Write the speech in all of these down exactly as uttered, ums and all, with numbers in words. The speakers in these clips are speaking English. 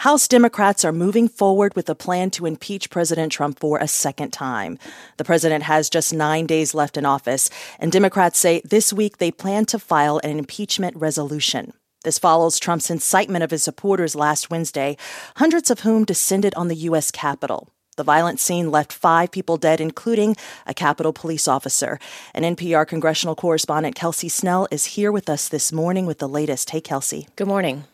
House Democrats are moving forward with a plan to impeach President Trump for a second time. The president has just nine days left in office, and Democrats say this week they plan to file an impeachment resolution. This follows Trump's incitement of his supporters last Wednesday, hundreds of whom descended on the U S Capitol. The violent scene left five people dead, including a Capitol police officer. And N P R congressional correspondent Kelsey Snell is here with us this morning with the latest. Hey, Kelsey. Good morning.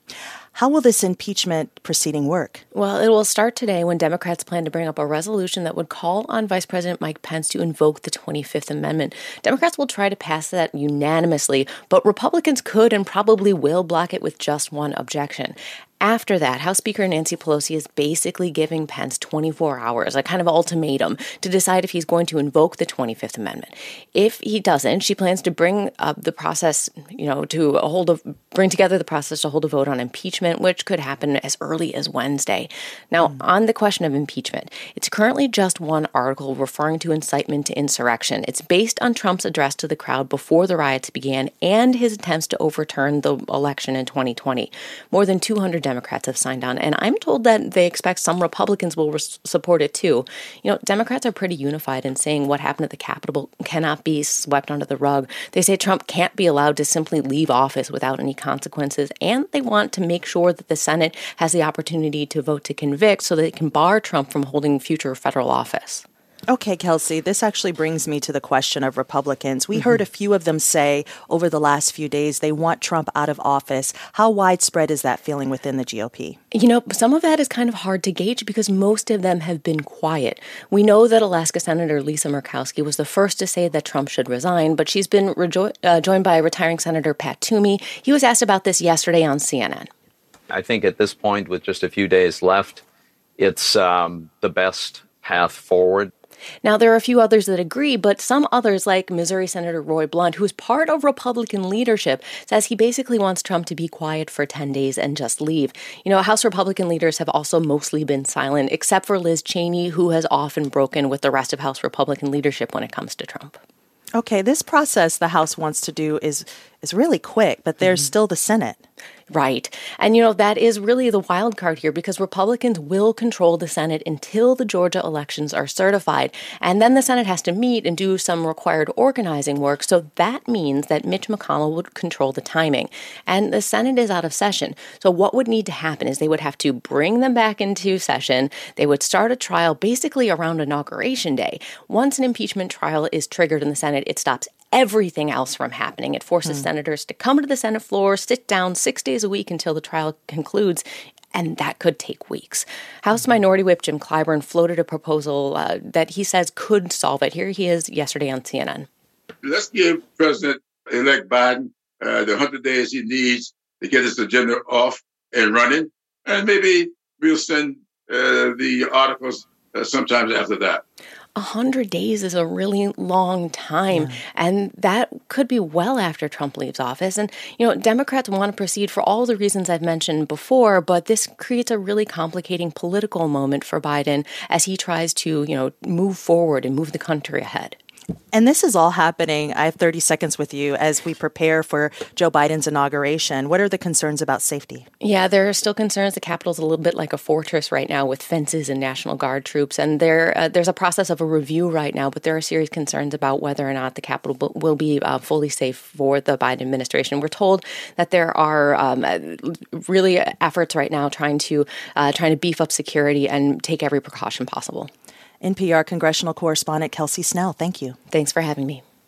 How will this impeachment proceeding work? Well, it will start today when Democrats plan to bring up a resolution that would call on Vice President Mike Pence to invoke the twenty-fifth Amendment. Democrats will try to pass that unanimously, but Republicans could and probably will block it with just one objection. After that, House Speaker Nancy Pelosi is basically giving Pence twenty-four hours, a kind of ultimatum, to decide if he's going to invoke the twenty-fifth Amendment. If he doesn't, she plans to bring up the process, you know, to hold a, bring together the process to hold a vote on impeachment, which could happen as early as Wednesday. Now, mm. on the question of impeachment, it's currently just one article referring to incitement to insurrection. It's based on Trump's address to the crowd before the riots began and his attempts to overturn the election in twenty twenty. More than two hundred Democrats have signed on, and I'm told that they expect some Republicans will res- support it too. You know, Democrats are pretty unified in saying what happened at the Capitol cannot be swept under the rug. They say Trump can't be allowed to simply leave office without any consequences, and they want to make sure that the Senate has the opportunity to vote to convict so that it can bar Trump from holding future federal office. Okay, Kelsey, this actually brings me to the question of Republicans. We mm-hmm. heard a few of them say over the last few days they want Trump out of office. How widespread is that feeling within the G O P? You know, some of that is kind of hard to gauge because most of them have been quiet. We know that Alaska Senator Lisa Murkowski was the first to say that Trump should resign, but she's been rejo- uh, joined by retiring Senator Pat Toomey. He was asked about this yesterday on C N N. I think at this point, with just a few days left, it's um, the best path forward. Now, there are a few others that agree, but some others, like Missouri Senator Roy Blunt, who's part of Republican leadership, says he basically wants Trump to be quiet for ten days and just leave. You know, House Republican leaders have also mostly been silent, except for Liz Cheney, who has often broken with the rest of House Republican leadership when it comes to Trump. Okay, this process the House wants to do is is really quick, but there's mm-hmm. still the Senate. Right. And, you know, that is really the wild card here because Republicans will control the Senate until the Georgia elections are certified. And then the Senate has to meet and do some required organizing work. So that means that Mitch McConnell would control the timing. And the Senate is out of session. So what would need to happen is they would have to bring them back into session. They would start a trial basically around Inauguration Day. Once an impeachment trial is triggered in the Senate, it stops everything else from happening. It forces hmm. senators to come to the Senate floor, sit down six days a week until the trial concludes, and that could take weeks. House Minority Whip Jim Clyburn floated a proposal uh, that he says could solve it. Here he is yesterday on C N N. Let's give President-elect Biden uh, the one hundred days he needs to get his agenda off and running, and maybe we'll send uh, the articles uh, sometimes after that. A hundred days is a really long time, yeah. and that could be well after Trump leaves office. And, you know, Democrats want to proceed for all the reasons I've mentioned before, but this creates a really complicating political moment for Biden as he tries to, you know, move forward and move the country ahead. And this is all happening, I have thirty seconds with you, as we prepare for Joe Biden's inauguration. What are the concerns about safety? Yeah, there are still concerns. The Capitol's a little bit like a fortress right now with fences and National Guard troops. And there, uh, there's a process of a review right now, but there are serious concerns about whether or not the Capitol will be uh, fully safe for the Biden administration. We're told that there are um, really efforts right now trying to uh, trying to beef up security and take every precaution possible. N P R congressional correspondent Kelsey Snell, thank you. Thanks for having me.